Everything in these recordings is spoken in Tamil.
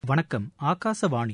வணக்கம். ஆகாசவாணி.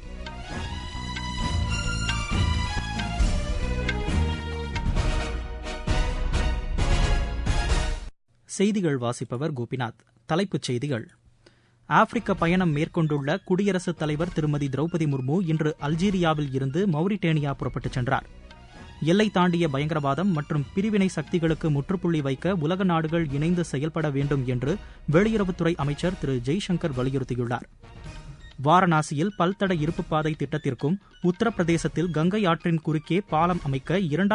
செய்திகள் வாசிப்பவர் கோபிநாத். தலைப்புச் செய்திகள். ஆப்பிரிக்க பயணம் மேற்கொண்டுள்ள குடியரசுத் தலைவர் திருமதி திரௌபதி முர்மு இன்று அல்ஜீரியாவில் இருந்து மௌரிட்டேனியா புறப்பட்டுச் சென்றார். எல்லை தாண்டிய பயங்கரவாதம் மற்றும் பிரிவினை சக்திகளுக்கு முற்றுப்புள்ளி வைக்க உலக நாடுகள் இணைந்து செயல்பட வேண்டும் என்று வெளியுறவுத்துறை அமைச்சர் திரு ஜெய்சங்கர் வலியுறுத்தியுள்ளார். வாரணாசியில் பல்தட இருப்புப்பாதை திட்டத்திற்கும் உத்தரப்பிரதேசத்தில் கங்கை ஆற்றின் குறுக்கே பாலம் அமைக்க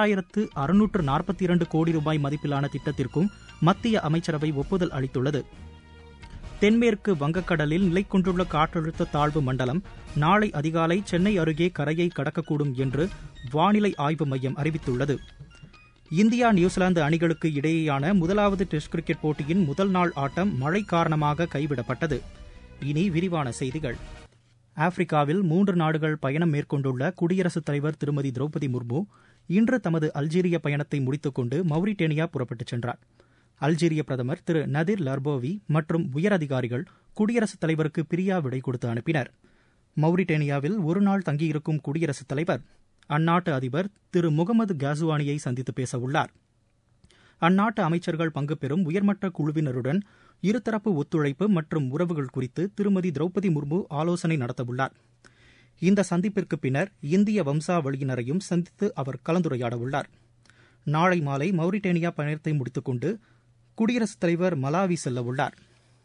2642 கோடி ரூபாய் மதிப்பிலான திட்டத்திற்கும் மத்திய அமைச்சரவை ஒப்புதல் அளித்துள்ளது. தென்மேற்கு வங்கக்கடலில் நிலை கொண்டுள்ள காற்றழுத்த தாழ்வு மண்டலம் நாளை அதிகாலை சென்னை அருகே கரையை கடக்கக்கூடும் என்று வானிலை ஆய்வு மையம் அறிவித்துள்ளது. இந்தியா நியூசிலாந்து அணிகளுக்கு இடையேயான முதலாவது டெஸ்ட் கிரிக்கெட் போட்டியின் முதல் நாள் ஆட்டம் மழை காரணமாக கைவிடப்பட்டது. இனி விரிவான செய்திகள். ஆப்பிரிக்காவில் 3 நாடுகள் பயணம் மேற்கொண்டுள்ள குடியரசுத் தலைவர் திருமதி திரௌபதி முர்மு இன்று தமது அல்ஜீரிய பயணத்தை முடித்துக் கொண்டு மௌரிட்டேனியா புறப்பட்டுச் சென்றார். அல்ஜீரிய பிரதமர் திரு நதீர் லர்போவி மற்றும் உயரதிகாரிகள் குடியரசுத் தலைவருக்கு பிரியா விடை கொடுத்து அனுப்பினர். மௌரிட்டேனியாவில் ஒருநாள் தங்கியிருக்கும் குடியரசுத் தலைவர் அந்நாட்டு அதிபர் திரு முகமது காசுவானியை சந்தித்து பேச உள்ளார். அந்நாட்டு அமைச்சர்கள் பங்கு பெறும் உயர்மட்ட குழுவினருடன் இருதரப்பு ஒத்துழைப்பு மற்றும் உறவுகள் குறித்து திருமதி திரௌபதி முர்மு ஆலோசனை நடத்தவுள்ளார். இந்த சந்திப்பிற்கு பின்னர் இந்திய வம்சாவளியினரையும் சந்தித்து அவர் கலந்துரையாடவுள்ளார். நாளை மாலை மௌரிட்டேனியா பயணத்தை முடித்துக் கொண்டு குடியரசுத் தலைவர் மலாவி செல்லவுள்ளார்.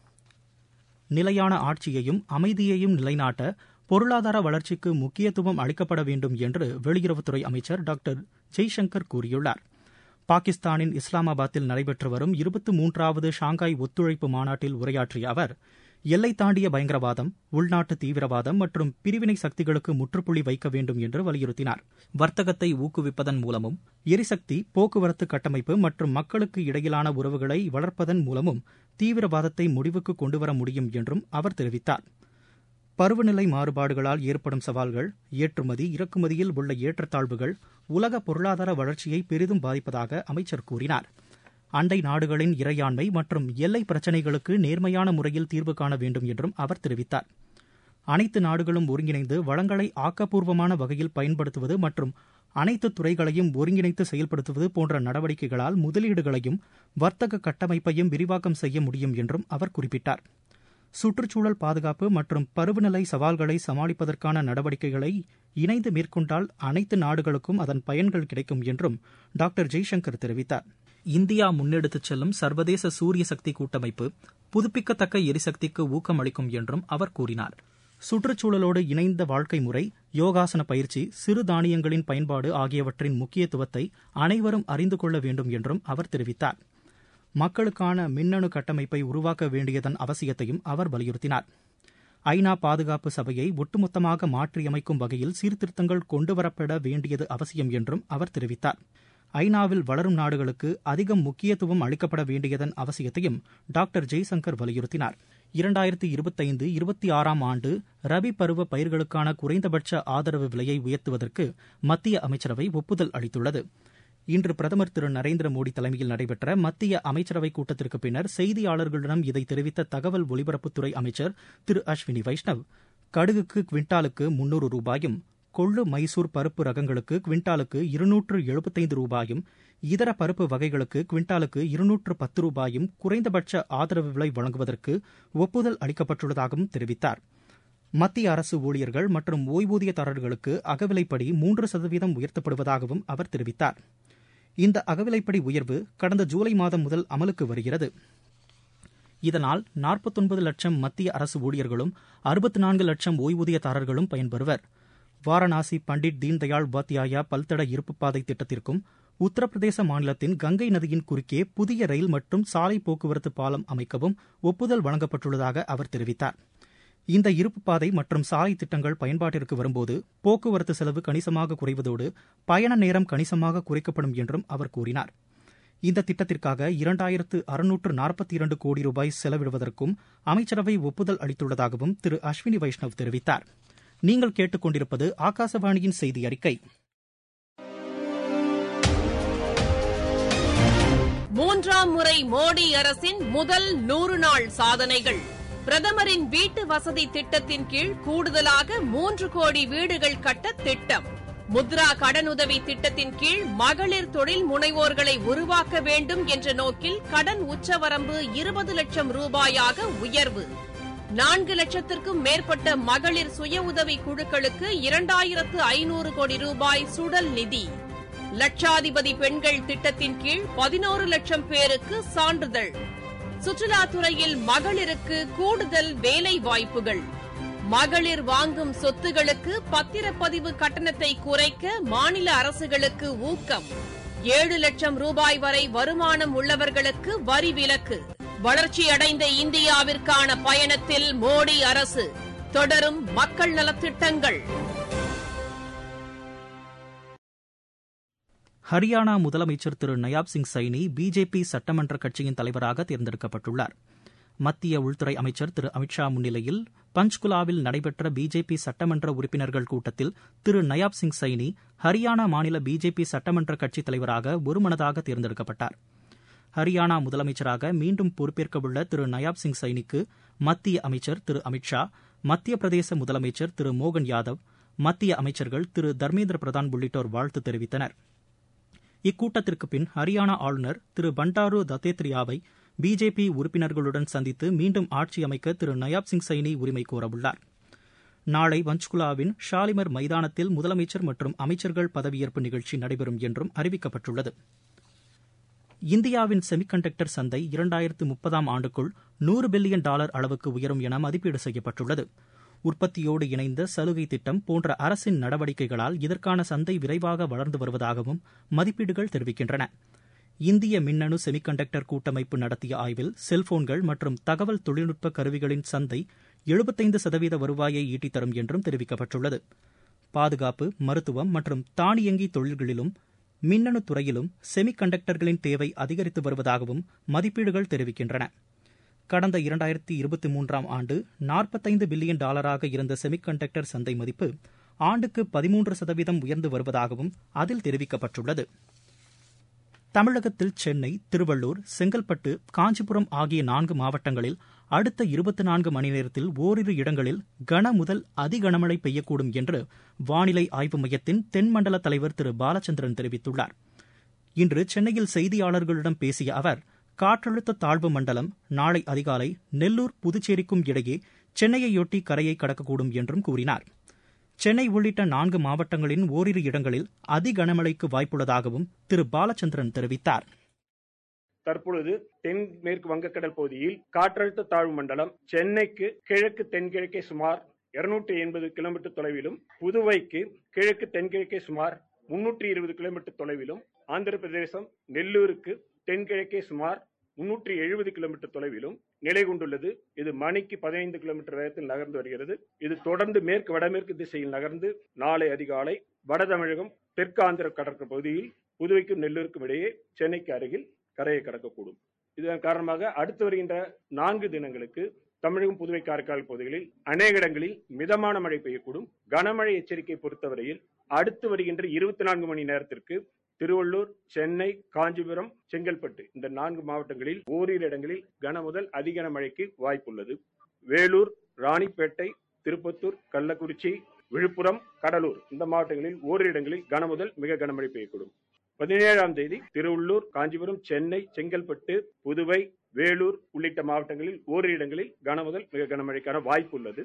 நிலையான ஆட்சியையும் அமைதியையும் நிலைநாட்ட பொருளாதார வளர்ச்சிக்கு முக்கியத்துவம் அளிக்கப்பட வேண்டும் என்று வெளியுறவுத்துறை அமைச்சர் டாக்டர் ஜெய்சங்கர் கூறியுள்ளார். பாகிஸ்தானின் இஸ்லாமாபாத்தில் நடைபெற்று வரும் 23வது ஷாங்காய் ஒத்துழைப்பு மாநாட்டில் உரையாற்றிய அவர், எல்லை தாண்டிய பயங்கரவாதம், உள்நாட்டு தீவிரவாதம் மற்றும் பிரிவினை சக்திகளுக்கு முற்றுப்புள்ளி வைக்க வேண்டும் என்று வலியுறுத்தினார். வர்த்தகத்தை ஊக்குவிப்பதன் மூலமும் எரிசக்தி, போக்குவரத்து கட்டமைப்பு மற்றும் மக்களுக்கு இடையிலான உறவுகளை வளர்ப்பதன் மூலமும் தீவிரவாதத்தை முடிவுக்கு கொண்டுவர முடியும் என்றும் அவர் தெரிவித்தார். பருவநிலை மாறுபாடுகளால் ஏற்படும் சவால்கள், ஏற்றுமதி இறக்குமதியில் உள்ள ஏற்றத்தாழ்வுகள் உலக பொருளாதார வளர்ச்சியை பெரிதும் பாதிப்பதாக அமைச்சர் கூறினார். அண்டை நாடுகளின் இறையாண்மை மற்றும் எல்லை பிரச்சினைகளுக்கு நேர்மையான முறையில் தீர்வு காண வேண்டும் என்றும் அவர் தெரிவித்தார். அனைத்து நாடுகளும் ஒருங்கிணைந்து வளங்களை ஆக்கப்பூர்வமான வகையில் பயன்படுத்துவது மற்றும் அனைத்து துறைகளையும் ஒருங்கிணைத்து செயல்படுத்துவது போன்ற நடவடிக்கைகளால் முதலீடுகளையும் வர்த்தக கட்டமைப்பையும் விரிவாக்கம் செய்ய முடியும் என்றும் அவர் குறிப்பிட்டார். சுற்றுச்சூழல் பாதுகாப்பு மற்றும் பருவநிலை சவால்களை சமாளிப்பதற்கான நடவடிக்கைகளை இணைந்து மேற்கொண்டால் அனைத்து நாடுகளுக்கும் அதன் பயன்கள் கிடைக்கும் என்றும் டாக்டர் ஜெய்சங்கர் தெரிவித்தார். இந்தியா முன்னெடுத்துச் செல்லும் சர்வதேச சூரிய சக்தி கூட்டமைப்பு புதுப்பிக்கத்தக்க எரிசக்திக்கு ஊக்கம் அளிக்கும் என்றும் அவர் கூறினார். சுற்றுச்சூழலோடு இணைந்த வாழ்க்கை முறை, யோகாசன பயிற்சி, சிறு தானியங்களின் பயன்பாடு ஆகியவற்றின் முக்கியத்துவத்தை அனைவரும் அறிந்து கொள்ள வேண்டும் என்றும் அவர் தெரிவித்தார். மக்களுக்கான மின்னணு கட்டமைப்பை உருவாக்க வேண்டியதன் அவசியத்தையும் அவர் வலியுறுத்தினார். ஐநா பாதுகாப்பு சபையை ஒட்டுமொத்தமாக மாற்றியமைக்கும் வகையில் சீர்திருத்தங்கள் கொண்டுவரப்பட வேண்டியது அவசியம் என்றும் அவர் தெரிவித்தார். ஐநாவில் வளரும் நாடுகளுக்கு அதிகம் முக்கியத்துவம் அளிக்கப்பட வேண்டியதன் அவசியத்தையும் டாக்டர் ஜெய்சங்கர் வலியுறுத்தினார். 2025-26 ஆண்டு ரபி பருவ பயிர்களுக்கான குறைந்தபட்ச ஆதரவு விலையை உயர்த்துவதற்கு மத்திய அமைச்சரவை ஒப்புதல் அளித்துள்ளது. இன்று பிரதமர் திரு நரேந்திர மோடி தலைமையில் நடைபெற்ற மத்திய அமைச்சரவைக் கூட்டத்திற்கு பின்னர் செய்தியாளர்களிடம் இதை தெரிவித்த தகவல் ஒலிபரப்புத்துறை அமைச்சர் திரு அஸ்வினி வைஷ்ணவ், கடுகுக்கு குவிண்டாலுக்கு 300 ரூபாயும், கொள்ளு மைசூர் பருப்பு ரகங்களுக்கு குவிண்டாலுக்கு 275 ரூபாயும், இதர பருப்பு வகைகளுக்கு குவிண்டாலுக்கு 210 ரூபாயும் குறைந்தபட்ச ஆதரவு விலை வழங்குவதற்கு ஒப்புதல் அளிக்கப்பட்டுள்ளதாகவும் தெரிவித்தார். மத்திய அரசு ஊழியர்கள் மற்றும் ஓய்வூதியதாரர்களுக்கு அகவிலைப்படி 3% உயர்த்தப்படுவதாகவும் அவர் தெரிவித்தார். இந்த அகவிலைப்படி உயர்வு கடந்த ஜூலை மாதம் முதல் அமலுக்கு வருகிறது. இதனால் 49 லட்சம் மத்திய அரசு ஊழியர்களும் 64 லட்சம் ஓய்வூதியதாரர்களும் பயன்பெறுவர். வாரணாசி பண்டிட் தீன்தயாள் உபாத்யாயா பல்தட இருப்புப்பாதை திட்டத்திற்கும் உத்தரப்பிரதேச மாநிலத்தின் கங்கை நதியின் குறுக்கே புதிய ரயில் மற்றும் சாலை போக்குவரத்து பாலம் அமைக்கவும் ஒப்புதல் வழங்கப்பட்டுள்ளதாக அவர் தெரிவித்தார். இந்த இருப்புப்பாதை மற்றும் சாலை திட்டங்கள் பயன்பாட்டிற்கு வரும்போது போக்குவரத்து செலவு கணிசமாக குறைவதோடு பயண நேரம் கணிசமாக குறைக்கப்படும் என்றும் அவர் கூறினார். இந்த திட்டத்திற்காக 2642 கோடி ரூபாய் செலவிடுவதற்கும் அமைச்சரவை ஒப்புதல் அளித்துள்ளதாகவும் திரு அஸ்வினி வைஷ்ணவ் தெரிவித்தார். நீங்கள் கேட்டுக்கொண்டிருப்பது ஆகாசவாணியின் செய்தி அறிக்கை. 3ஆம் முறை மோடி அரசின் முதல் 100 நாள் சாதனைகள். பிரதமரின் வீட்டு வசதி திட்டத்தின் கீழ் கூடுதலாக 3 கோடி வீடுகள் கட்ட திட்டம். முத்ரா கடனுதவி திட்டத்தின் கீழ் மகளிர் தொழில் முனைவோர்களை உருவாக்க வேண்டும் என்ற நோக்கில் கடன் உச்சவரம்பு 20 லட்சம் ரூபாயாக உயர்வு. 4 லட்சத்திற்கும் மேற்பட்ட மகளிர் சுய உதவி குழுக்களுக்கு 2500 கோடி ரூபாய் சுடல் நிதி. லட்சாதிபதி பெண்கள் திட்டத்தின் கீழ் 11 லட்சம் பேருக்கு சான்றிதழ். சுற்றுலாத்துறையில் மகளிருக்கு கூடுதல் வேலை வாய்ப்புகள். மகளிர் வாங்கும் சொத்துகளுக்கு பத்திரப்பதிவு கட்டணத்தை குறைக்க மாநில அரசுகளுக்கு ஊக்கம். 7 லட்சம் ரூபாய் வரை வருமானம் உள்ளவர்களுக்கு வரி விலக்கு. வளர்ச்சியடைந்த இந்தியாவிற்கான பயணத்தில் மோடி அரசு. தொடரும் மக்கள் நலத்திட்டங்கள். ஹரியானா முதலமைச்சர் திரு நயாப் சிங் சைனி பிஜேபி சட்டமன்ற கட்சியின் தலைவராக தேர்ந்தெடுக்கப்பட்டுள்ளார். மத்திய உள்துறை அமைச்சர் திரு அமித்ஷா முன்னிலையில் பஞ்ச்குலாவில் நடைபெற்ற பிஜேபி சட்டமன்ற உறுப்பினர்கள் கூட்டத்தில் திரு நயாப் சிங் சைனி ஹரியானா மாநில பிஜேபி சட்டமன்ற கட்சித் தலைவராக ஒருமனதாக தேர்ந்தெடுக்கப்பட்டார். ஹரியானா முதலமைச்சராக மீண்டும் பொறுப்பேற்கவுள்ள திரு நயாப் சிங் சைனிக்கு மத்திய அமைச்சர் திரு அமித்ஷா, மத்திய பிரதேச முதலமைச்சர் திரு மோகன் யாதவ், மத்திய அமைச்சர்கள் திரு தர்மேந்திர பிரதான் உள்ளிட்டோர் வாழ்த்து தெரிவித்தனர். இக்கூட்டத்திற்கு பின் ஹரியானா ஆளுநர் திரு பண்டாரு தத்தேத்ரியாவை பிஜேபி உறுப்பினர்களுடன் சந்தித்து மீண்டும் ஆட்சி அமைக்க திரு நயாப் சிங் சைனி உரிமை கோரவுள்ளார். நாளை பஞ்ச்குலாவின் ஷாலிமர் மைதானத்தில் முதலமைச்சர் மற்றும் அமைச்சர்கள் பதவியேற்பு நிகழ்ச்சி நடைபெறும் என்றும் அறிவிக்கப்பட்டுள்ளது. இந்தியாவின் செமிகண்டக்டர் சந்தை 2030ஆம் ஆண்டுக்குள் $100 பில்லியன் அளவுக்கு உயரும் என மதிப்பீடு செய்யப்பட்டுள்ளது. உற்பத்தியோடு இணைந்த சலுகை திட்டம் போன்ற அரசின் நடவடிக்கைகளால் இதற்கான சந்தை விரைவாக வளர்ந்து வருவதாகவும் மதிப்பீடுகள் தெரிவிக்கின்றன. இந்திய மின்னணு செமிகண்டக்டர் கூட்டமைப்பு நடத்திய ஆய்வில் செல்போன்கள் மற்றும் தகவல் தொழில்நுட்ப கருவிகளின் சந்தை 75% வருவாயை ஈட்டித்தரும் என்றும் தெரிவிக்கப்பட்டுள்ளது. பாதுகாப்பு, மருத்துவம் மற்றும் தானியங்கி தொழில்களிலும் மின்னணு துறையிலும் செமிகண்டக்டர்களின் தேவை அதிகரித்து வருவதாகவும் மதிப்பீடுகள் தெரிவிக்கின்றன. கடந்த 2023ஆம் ஆண்டு $45 பில்லியன் இருந்த செமிகண்டக்டர் சந்தை மதிப்பு ஆண்டுக்கு 13% உயர்ந்து வருவதாகவும் அதில் தெரிவிக்கப்பட்டுள்ளது. தமிழகத்தில் சென்னை, திருவள்ளூர், செங்கல்பட்டு, காஞ்சிபுரம் ஆகிய 4 மாவட்டங்களில் அடுத்த 24 மணி நேரத்தில் ஓரிரு இடங்களில் கன முதல் அதிகனமழை பெய்யக்கூடும் என்று வானிலை ஆய்வு மையத்தின் தென்மண்டல தலைவர் திரு பாலச்சந்திரன் தெரிவித்துள்ளார். இன்று சென்னையில் செய்தியாளர்களிடம் பேசிய அவர், காற்றழுத்த தாழ்வு மண்டலம் நாளை அதிகாலை நெல்லூர், புதுச்சேரிக்கும் இடையே சென்னையையொட்டி கரையை கடக்கக்கூடும் என்றும் கூறினார். சென்னை உள்ளிட்ட 4 மாவட்டங்களின் ஓரிரு இடங்களில் அதிகனமழைக்கு வாய்ப்புள்ளதாகவும் திரு பாலச்சந்திரன் தெரிவித்தார். தற்பொழுது தென்மேற்கு வங்கக்கடல் பகுதியில் காற்றழுத்த தாழ்வு மண்டலம் சென்னைக்கு கிழக்கு தென்கிழக்கே சுமார் 280 கிலோமீட்டர் தொலைவிலும், புதுவைக்கு கிழக்கு தென்கிழக்கே சுமார் 320 கிலோமீட்டர் தொலைவிலும், ஆந்திர பிரதேசம் நெல்லூருக்கு தென்கிழக்கே சுமார் 370 கிலோமீட்டர் தொலைவிலும் நிலை கொண்டுள்ளது. இது மணிக்கு 15 கிலோமீட்டர் வேகத்தில் நகர்ந்து வருகிறது. இது தொடர்ந்து மேற்கு வடமேற்கு திசையில் நகர்ந்து நாளை அதிகாலை வட தமிழகம், தெற்கு ஆந்திர கடற்கரை பகுதியில் புதுவைக்கும் நெல்லூருக்கும் இடையே சென்னைக்கு அருகில் கரையை கடக்கக்கூடும். இதன் காரணமாக அடுத்து வருகின்ற 4 தினங்களுக்கு தமிழகம், புதுவை, காரைக்கால் பகுதிகளில் அநேக இடங்களில் மிதமான மழை பெய்யக்கூடும். கனமழை எச்சரிக்கை பொறுத்தவரையில் அடுத்து வருகின்ற 24 மணி நேரத்திற்கு திருவள்ளூர், சென்னை, காஞ்சிபுரம், செங்கல்பட்டு இந்த 4 மாவட்டங்களில் ஓரிரு இடங்களில் கன முதல் அதிகன மழைக்கு வாய்ப்புள்ளது. வேலூர், ராணிப்பேட்டை, திருப்பத்தூர், கள்ளக்குறிச்சி, விழுப்புரம், கடலூர் இந்த மாவட்டங்களில் ஓரிரு இடங்களில் கன முதல் மிக கனமழை பெய்யக்கூடும். 17ஆம் தேதி திருவள்ளூர், காஞ்சிபுரம், சென்னை, செங்கல்பட்டு, புதுவை, வேலூர் உள்ளிட்ட மாவட்டங்களில் ஓரிரு இடங்களில் கன முதல் மிக கனமழைக்கான வாய்ப்பு உள்ளது.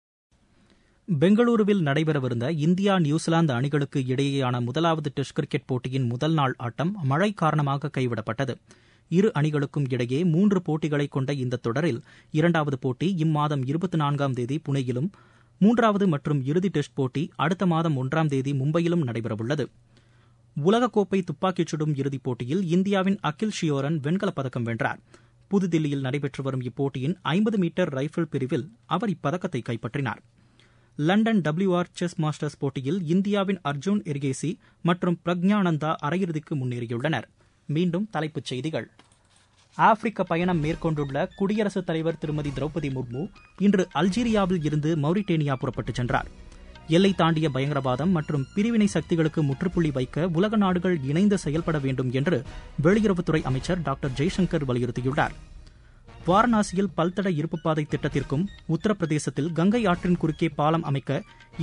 பெங்களூருவில் நடைபெறவிருந்த இந்தியா, நியூசிலாந்து அணிகளுக்கு இடையேயான முதலாவது டெஸ்ட் கிரிக்கெட் போட்டியின் முதல் நாள் ஆட்டம் மழை காரணமாக கைவிடப்பட்டது. இரு அணிகளுக்கும் இடையே 3 போட்டிகளை கொண்ட இந்த தொடரில் 2வது போட்டி இம்மாதம் 24ஆம் தேதி புனேயிலும், 3வது மற்றும் இறுதி டெஸ்ட் போட்டி அடுத்த மாதம் 1ஆம் தேதி மும்பையிலும் நடைபெறவுள்ளது. உலகக்கோப்பை துப்பாக்கிச் சுடும் இறுதிப் போட்டியில் இந்தியாவின் அகில் ஷியோரன் வெண்கலப் பதக்கம் வென்றார். புதுதில்லியில் நடைபெற்று வரும் இப்போட்டியின் 50 மீட்டர் ரைபிள் பிரிவில் அவர் இப்பதக்கத்தை கைப்பற்றினார். லண்டன் WR செஸ் மாஸ்டர்ஸ் போட்டியில் இந்தியாவின் அர்ஜுன் எர்கேசி மற்றும் பிரக்ஞானந்தா அரையிறுதிக்கு முன்னேறியுள்ளனர். மீண்டும் தலைப்புச் செய்திகள். ஆப்பிரிக்க பயணம் மேற்கொண்டுள்ள குடியரசுத் தலைவர் திருமதி திரௌபதி முர்மு இன்று அல்ஜீரியாவில் இருந்து மௌரிட்டேனியா புறப்பட்டுச் சென்றார். எல்லை தாண்டிய பயங்கரவாதம் மற்றும் பிரிவினை சக்திகளுக்கு முற்றுப்புள்ளி வைக்க உலக நாடுகள் இணைந்து செயல்பட வேண்டும் என்று வெளியுறவுத்துறை அமைச்சர் டாக்டர் ஜெய்சங்கர் வலியுறுத்தியுள்ளார். வாரணாசியில் பல்தட இருப்புப்பாதை திட்டத்திற்கும் உத்தரப்பிரதேசத்தில் கங்கை ஆற்றின் குறுக்கே பாலம் அமைக்க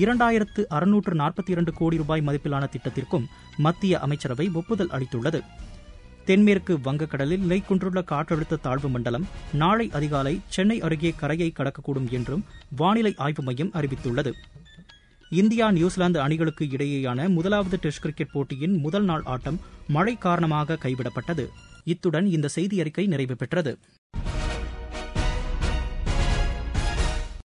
2642 கோடி ரூபாய் மதிப்பிலான திட்டத்திற்கும் மத்திய அமைச்சரவை ஒப்புதல் அளித்துள்ளது. தென்மேற்கு வங்கக்கடலில் நிலை கொண்டுள்ள காற்றழுத்த தாழ்வு மண்டலம் நாளை அதிகாலை சென்னை அருகே கரையை கடக்கக்கூடும் என்றும் வானிலை ஆய்வு மையம் அறிவித்துள்ளது. இந்தியா நியூசிலாந்து அணிகளுக்கு இடையேயான முதலாவது டெஸ்ட் கிரிக்கெட் போட்டியின் முதல் நாள் ஆட்டம் மழை காரணமாக கைவிடப்பட்டது. இத்துடன் இந்த செய்தியறிக்கை நிறைவு பெற்றது.